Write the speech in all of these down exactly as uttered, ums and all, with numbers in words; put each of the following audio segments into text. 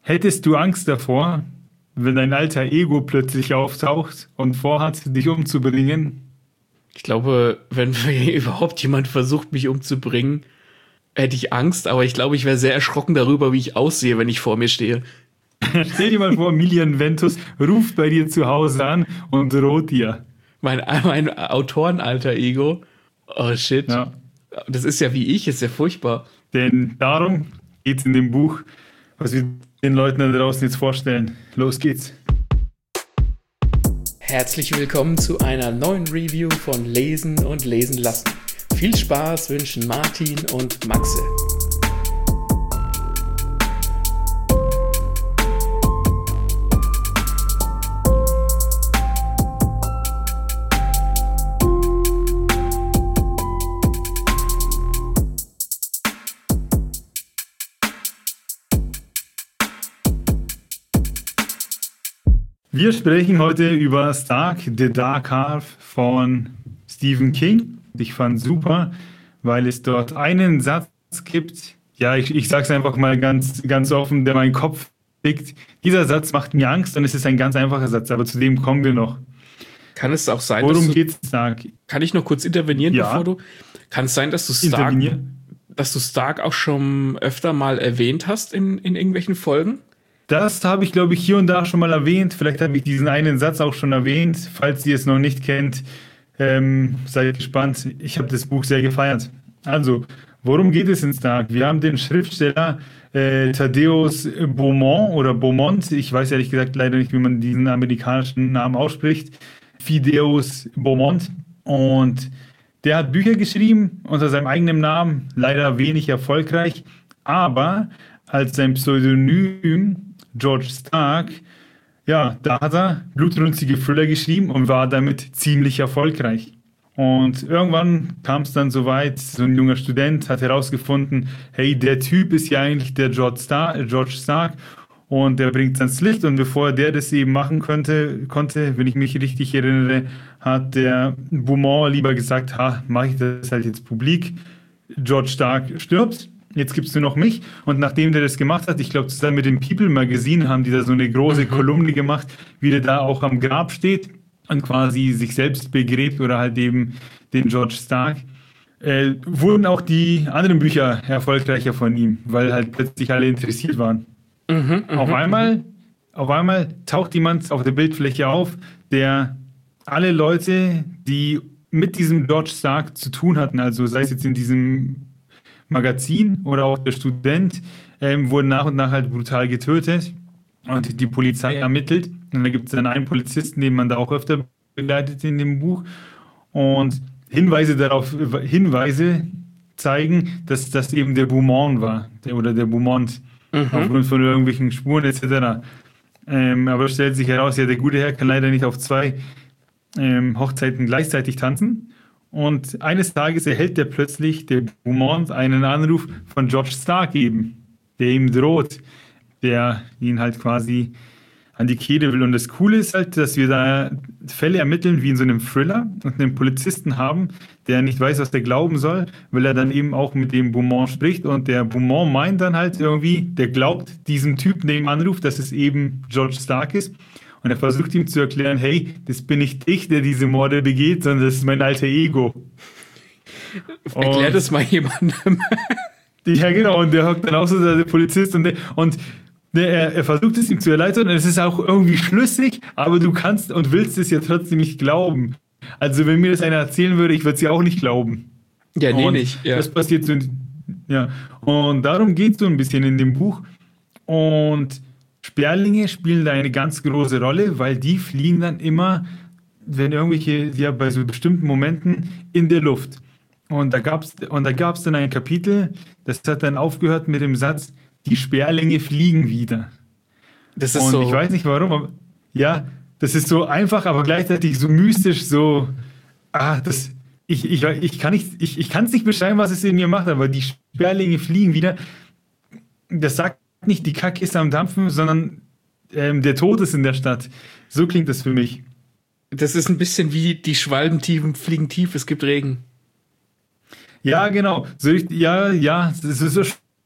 Hättest du Angst davor, wenn dein alter Ego plötzlich auftaucht und vorhat, dich umzubringen? Ich glaube, wenn überhaupt jemand versucht, mich umzubringen, hätte ich Angst, aber ich glaube, ich wäre sehr erschrocken darüber, wie ich aussehe, wenn ich vor mir stehe. Stell dir mal vor, Milian Ventus ruft bei dir zu Hause an und droht dir. Mein, mein Autorenalter Ego. Oh shit. Ja. Das ist ja wie ich, ist ja furchtbar. Denn darum geht es in dem Buch, was wir den Leuten da draußen jetzt vorstellen. Los geht's. Herzlich willkommen zu einer neuen Review von Lesen und Lesen lassen. Viel Spaß wünschen Martin und Maxe. Wir sprechen heute über Stark, The Dark Half von Stephen King. Ich fand super, weil es dort einen Satz gibt, ja, ich, ich sage es einfach mal ganz, ganz offen, der meinen Kopf fickt. Dieser Satz macht mir Angst und es ist ein ganz einfacher Satz, aber zu dem kommen wir noch. Kann es auch sein, Worum dass du, geht's, Stark? Kann ich noch kurz intervenieren, Ja. bevor du... Kann es sein, dass du Stark, dass du Stark auch schon öfter mal erwähnt hast in, in irgendwelchen Folgen? Das habe ich, glaube ich, hier und da schon mal erwähnt. Vielleicht habe ich diesen einen Satz auch schon erwähnt. Falls ihr es noch nicht kennt, ähm, seid gespannt. Ich habe das Buch sehr gefeiert. Also, worum geht es in Stark? Wir haben den Schriftsteller äh, Thaddeus Beaumont oder Beaumont. Ich weiß ehrlich gesagt leider nicht, wie man diesen amerikanischen Namen ausspricht. Thaddeus Beaumont. Und der hat Bücher geschrieben unter seinem eigenen Namen. Leider wenig erfolgreich. Aber als sein Pseudonym George Stark, ja, da hat er blutrünstige Thriller geschrieben und war damit ziemlich erfolgreich. Und irgendwann kam es dann so weit, so ein junger Student hat herausgefunden, hey, der Typ ist ja eigentlich der George Stark, George Stark und der bringt es ans Licht. Und bevor der das eben machen könnte, konnte, wenn ich mich richtig erinnere, hat der Beaumont lieber gesagt, ha, mache ich das halt jetzt publik. George Stark stirbt. Jetzt gibst du noch mich. Und nachdem der das gemacht hat, ich glaube, zusammen mit dem People Magazine haben die da so eine große Kolumne gemacht, wie der da auch am Grab steht und quasi sich selbst begräbt oder halt eben den George Stark. Äh, wurden auch die anderen Bücher erfolgreicher von ihm, weil halt plötzlich alle interessiert waren. Mhm, auf einmal, auf einmal taucht jemand auf der Bildfläche auf, der alle Leute, die mit diesem George Stark zu tun hatten, also sei es jetzt in diesem Magazin oder auch der Student, ähm, wurden nach und nach halt brutal getötet und die Polizei ermittelt. Und da gibt es dann einen Polizisten, den man da auch öfter begleitet in dem Buch. Und Hinweise darauf, Hinweise zeigen, dass das eben der Beaumont war, der, oder der Beaumont, mhm. aufgrund von irgendwelchen Spuren et cetera. Ähm, aber es stellt sich heraus, ja, der gute Herr kann leider nicht auf zwei ähm, Hochzeiten gleichzeitig tanzen. Und eines Tages erhält der plötzlich, der Beaumont, einen Anruf von George Stark eben, der ihm droht, der ihn halt quasi an die Kehle will. Und das Coole ist halt, dass wir da Fälle ermitteln wie in so einem Thriller und einen Polizisten haben, der nicht weiß, was der glauben soll, weil er dann eben auch mit dem Beaumont spricht. Und der Beaumont meint dann halt irgendwie, der glaubt diesem Typen, der ihm anruft, dass es eben George Stark ist. Und er versucht ihm zu erklären, hey, das bin nicht ich, der diese Morde begeht, sondern das ist mein alter Ego. Erklär das mal jemandem. Ja, genau. Und der hockt dann auch so, der Polizist. Und, der, und der, er, er versucht es ihm zu erläutern. Und es ist auch irgendwie schlüssig, aber du kannst und willst es ja trotzdem nicht glauben. Also wenn mir das einer erzählen würde, ich würde es ja auch nicht glauben. Ja, nee, und nicht. Ja. Das passiert so. Ja. Und darum geht es so ein bisschen in dem Buch. Und Sperlinge spielen da eine ganz große Rolle, weil die fliegen dann immer, wenn irgendwelche, ja, bei so bestimmten Momenten in der Luft. Und da gab es und da gab's dann ein Kapitel, das hat dann aufgehört mit dem Satz, die Sperlinge fliegen wieder. Das ist und so. Ich weiß nicht warum, aber ja, das ist so einfach, aber gleichzeitig so mystisch, so, ah, das, ich, ich, ich kann nicht, ich, ich kann es nicht beschreiben, was es in mir macht, aber die Sperlinge fliegen wieder. Das sagt nicht die Kacke ist am Dampfen, sondern ähm, der Tod ist in der Stadt. So klingt das für mich. Das ist ein bisschen wie die Schwalbentiefen fliegen tief, es gibt Regen. Ja, genau. So, ja, ja, das ist so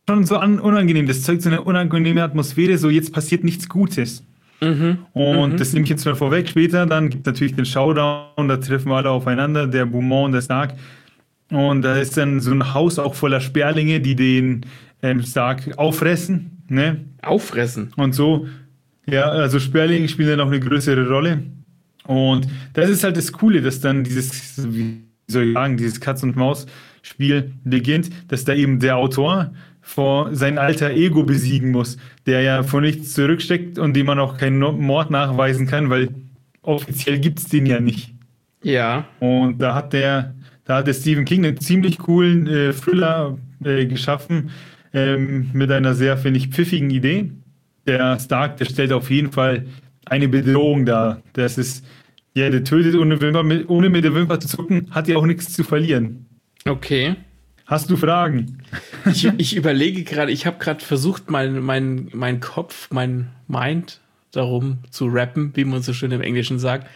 schon so an, unangenehm. Das zeugt so eine unangenehme Atmosphäre, so jetzt passiert nichts Gutes. Mhm. Und mhm. das nehme ich jetzt mal vorweg. Später dann gibt es natürlich den Showdown, da treffen wir alle aufeinander, der Beaumont und der Stark. Und da ist dann so ein Haus auch voller Sperlinge, die den ähm, Stark auffressen. Ne? Auffressen? Und so, ja, also Sperlinge spielen dann auch eine größere Rolle. Und das ist halt das Coole, dass dann dieses, wie soll ich sagen, dieses Katz-und-Maus-Spiel beginnt, dass da eben der Autor vor sein alter Ego besiegen muss, der ja vor nichts zurücksteckt und dem man auch keinen Mord nachweisen kann, weil offiziell gibt es den ja nicht. Ja. Und da hat der, da hat der Stephen King einen ziemlich coolen äh, Thriller äh, geschaffen, ähm, mit einer sehr, finde ich, pfiffigen Idee. Der Stark, der stellt auf jeden Fall eine Bedrohung dar. Das ist, ja, der tötet ohne, Wimper, ohne mit der Wimper zu zucken, hat ja auch nichts zu verlieren. Okay. Hast du Fragen? Ich, ich überlege gerade, ich habe gerade versucht, mein, mein, mein Kopf, mein Mind darum zu rappen, wie man so schön im Englischen sagt,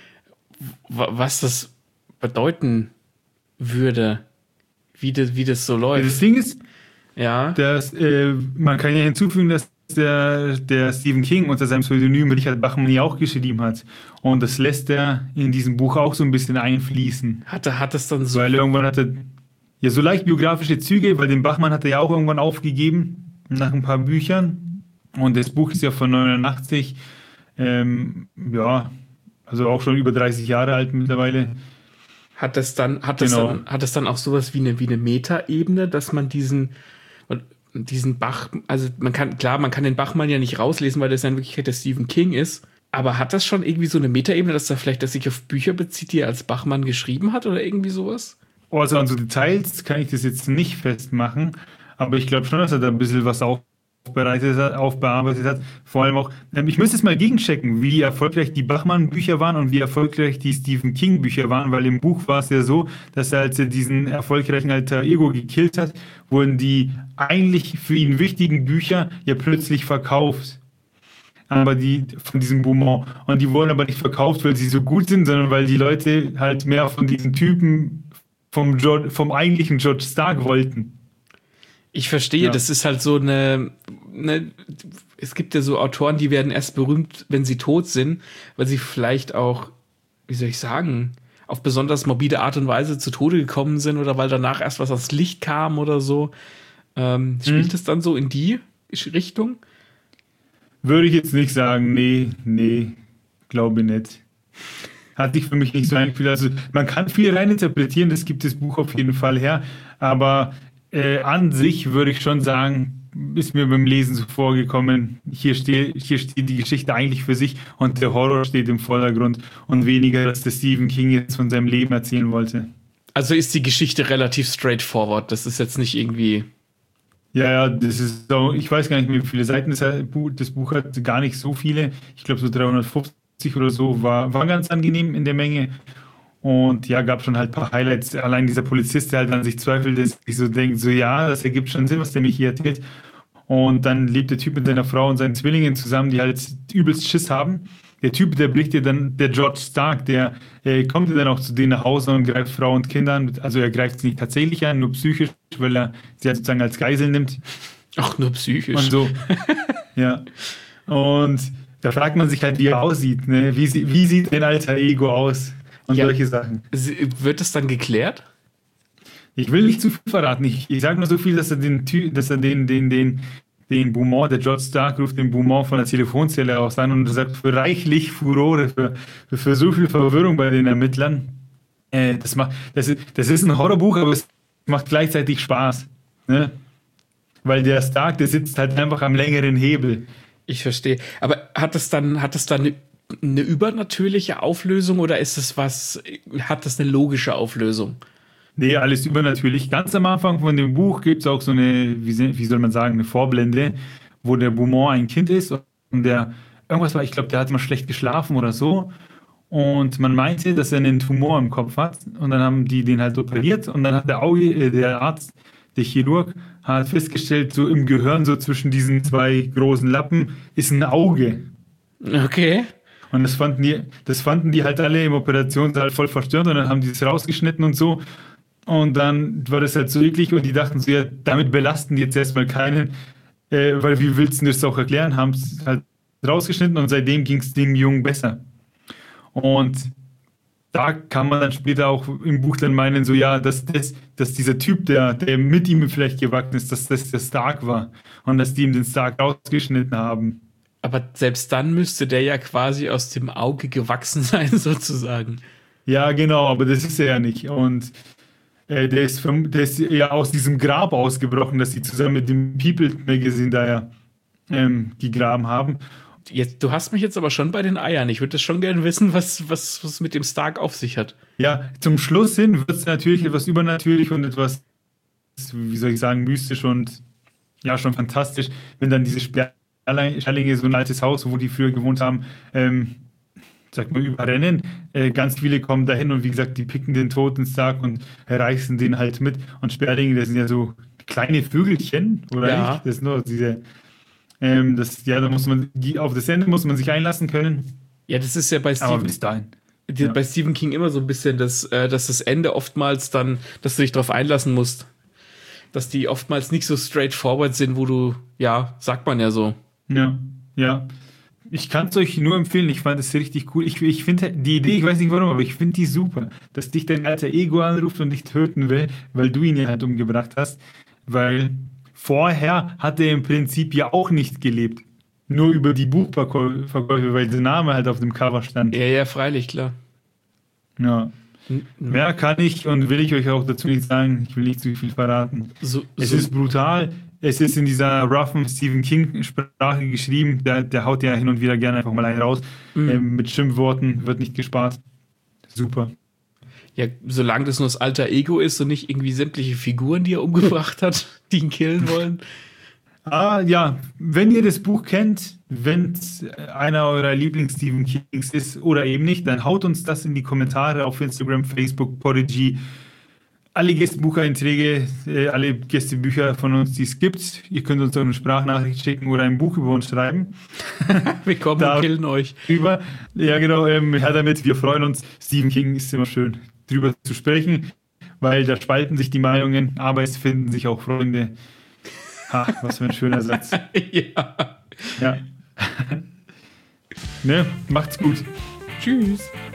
was das bedeuten würde, wie das, wie das so läuft. Das Ding ist, ja. dass, äh, man kann ja hinzufügen, dass der, der Stephen King unter seinem Pseudonym Richard Bachman ja auch geschrieben hat. Und das lässt er in diesem Buch auch so ein bisschen einfließen. Hat er, hat es dann so... Weil irgendwann hat er ja so leicht biografische Züge, weil den Bachmann hat er ja auch irgendwann aufgegeben, nach ein paar Büchern. Und das Buch ist ja von neunundachtzig. Ähm, ja, also auch schon über dreißig Jahre alt mittlerweile. Hat das dann, hat das Genau. dann, hat das dann auch sowas wie eine, wie eine Metaebene, dass man diesen, diesen Bach, also man kann, klar, man kann den Bachmann ja nicht rauslesen, weil das ja in Wirklichkeit der Stephen King ist. Aber hat das schon irgendwie so eine Metaebene, dass da vielleicht, dass sich auf Bücher bezieht, die er als Bachmann geschrieben hat oder irgendwie sowas? Also an so Details kann ich das jetzt nicht festmachen, aber ich glaube schon, dass er da ein bisschen was aufbereitet hat, aufbearbeitet hat. Vor allem auch, ich müsste es mal gegenchecken, wie erfolgreich die Bachmann-Bücher waren und wie erfolgreich die Stephen King-Bücher waren, weil im Buch war es ja so, dass er, als er diesen erfolgreichen Alter Ego gekillt hat, wurden die eigentlich für ihn wichtigen Bücher ja plötzlich verkauft. Aber die von diesem Beaumont. Und die wurden aber nicht verkauft, weil sie so gut sind, sondern weil die Leute halt mehr von diesen Typen vom, George, vom eigentlichen George Stark wollten. Ich verstehe, ja. Das ist halt so eine, eine, es gibt ja so Autoren, die werden erst berühmt, wenn sie tot sind, weil sie vielleicht auch, wie soll ich sagen, auf besonders morbide Art und Weise zu Tode gekommen sind oder weil danach erst was ans Licht kam oder so. Ähm, spielt hm. das dann so in die Richtung? Würde ich jetzt nicht sagen, nee, nee, glaube nicht. Hatte ich für mich nicht so ein Gefühl. Also man kann viel reininterpretieren, das gibt das Buch auf jeden Fall her, aber äh, an sich würde ich schon sagen, ist mir beim Lesen so vorgekommen, hier, steh, hier steht die Geschichte eigentlich für sich und der Horror steht im Vordergrund und weniger, dass der Stephen King jetzt von seinem Leben erzählen wollte. Also ist die Geschichte relativ straightforward, das ist jetzt nicht irgendwie... Ja, ja, das ist so, ich weiß gar nicht mehr, wie viele Seiten das, das Buch hat, gar nicht so viele, ich glaube so dreihundertfünfzig oder so, war, war ganz angenehm in der Menge. Und ja, gab schon halt ein paar Highlights. Allein dieser Polizist, der halt an sich zweifelt, dass ich so denke, so ja, das ergibt schon Sinn, was der mich hier erzählt. Und dann lebt der Typ mit seiner Frau und seinen Zwillingen zusammen, die halt übelst Schiss haben. Der Typ, der blickt dir dann, der George Stark, der äh, kommt dann auch zu denen nach Hause und greift Frau und Kinder an. Also er greift sie nicht tatsächlich an, nur psychisch, weil er sie halt sozusagen als Geisel nimmt. Ach, nur psychisch. Und so. Ja. Und da fragt man sich halt, wie er aussieht. Ne? Wie, wie sieht ein alter Ego aus? Und ja, solche Sachen. Wird das dann geklärt? Ich will nicht zu viel verraten. Ich, ich sage nur so viel, dass er den dass er den, den, den, den Beaumont, der George Stark ruft den Beaumont von der Telefonzelle aus an und sagt für reichlich Furore, für, für, für so viel Verwirrung bei den Ermittlern. Äh, das, macht, das, ist, das ist ein Horrorbuch, aber es macht gleichzeitig Spaß. Ne? Weil der Stark, der sitzt halt einfach am längeren Hebel. Ich verstehe. Aber hat das dann, hat das dann eine, eine übernatürliche Auflösung oder ist es was, hat das eine logische Auflösung? Nee, alles übernatürlich. Ganz am Anfang von dem Buch gibt es auch so eine, wie, wie soll man sagen, eine Vorblende, wo der Beaumont ein Kind ist und der, irgendwas war, ich glaube, der hat mal schlecht geschlafen oder so und man meinte, dass er einen Tumor im Kopf hat und dann haben die den halt operiert und dann hat der, Auge, äh, der Arzt, der Chirurg, hat festgestellt, so im Gehirn, so zwischen diesen zwei großen Lappen, ist ein Auge. Okay. Und das fanden die, das fanden die halt alle im Operationssaal voll verstörend und dann haben die das rausgeschnitten und so. Und dann war das halt so eklig und die dachten so, ja, damit belasten die jetzt erstmal keinen, äh, weil wie willst du das auch erklären? Haben es halt rausgeschnitten und seitdem ging es dem Jungen besser. Und da kann man dann später auch im Buch dann meinen, so ja, dass, das, dass dieser Typ, der, der mit ihm vielleicht gewachsen ist, dass das der Stark war und dass die ihm den Stark rausgeschnitten haben. Aber selbst dann müsste der ja quasi aus dem Auge gewachsen sein, sozusagen. Ja, genau, aber das ist er ja nicht. Und äh, der, ist vom, der ist ja aus diesem Grab ausgebrochen, das sie zusammen mit dem People Magazine da ja ähm, gegraben haben. Jetzt, du hast mich jetzt aber schon bei den Eiern. Ich würde das schon gerne wissen, was, was, was mit dem Stark auf sich hat. Ja, zum Schluss hin wird es natürlich etwas übernatürlich und etwas, wie soll ich sagen, mystisch und ja, schon fantastisch, wenn dann diese Sperlinge, so ein altes Haus, wo die früher gewohnt haben, ähm, sag mal, überrennen. Äh, ganz viele kommen dahin und wie gesagt, die picken den toten Stark und reißen den halt mit. Und Sperlinge, das sind ja so kleine Vögelchen, oder Ja. nicht? Das sind nur diese... Ähm, das, ja, da muss man, auf das Ende muss man sich einlassen können. Ja, das ist ja bei Aber Stephen, bis dahin. die, ja. bei Stephen King immer so ein bisschen, dass, äh, dass das Ende oftmals dann, dass du dich darauf einlassen musst. Dass die oftmals nicht so straightforward sind, wo du, ja, sagt man ja so. Ja, ja. Ich kann es euch nur empfehlen, ich fand es richtig cool. Ich, ich finde die Idee, ich weiß nicht warum, aber ich finde die super, dass dich dein alter Ego anruft und dich töten will, weil du ihn ja halt umgebracht hast. Weil vorher hat er im Prinzip ja auch nicht gelebt. Nur über die Buchverkäufe, weil der Name halt auf dem Cover stand. Ja, ja, freilich, klar. Ja. Mehr kann ich und will ich euch auch dazu nicht sagen. Ich will nicht zu viel verraten. So, Es so, ist brutal. Es ist in dieser roughen Stephen King-Sprache geschrieben. Der, der haut ja hin und wieder gerne einfach mal einen raus. Mhm. Ähm, mit Schimpfworten wird nicht gespart. Super. ja, solange das nur das alter Ego ist und nicht irgendwie sämtliche Figuren, die er umgebracht hat, die ihn killen wollen. Ah, ja, wenn ihr das Buch kennt, wenn es einer eurer Lieblings-Stephen Kings ist oder eben nicht, dann haut uns das in die Kommentare auf Instagram, Facebook, Podigy. Alle Gästebucheinträge, äh, alle Gästebücher von uns, die es gibt. Ihr könnt uns auch eine Sprachnachricht schicken oder ein Buch über uns schreiben. Wir kommen Da- und killen euch. Über, ja genau, ähm, her damit, wir freuen uns. Stephen King ist immer schön, drüber zu sprechen, weil da spalten sich die Meinungen, aber es finden sich auch Freunde. Ha, was für ein schöner Satz. Ja. Ja. Ne, macht's gut. Tschüss.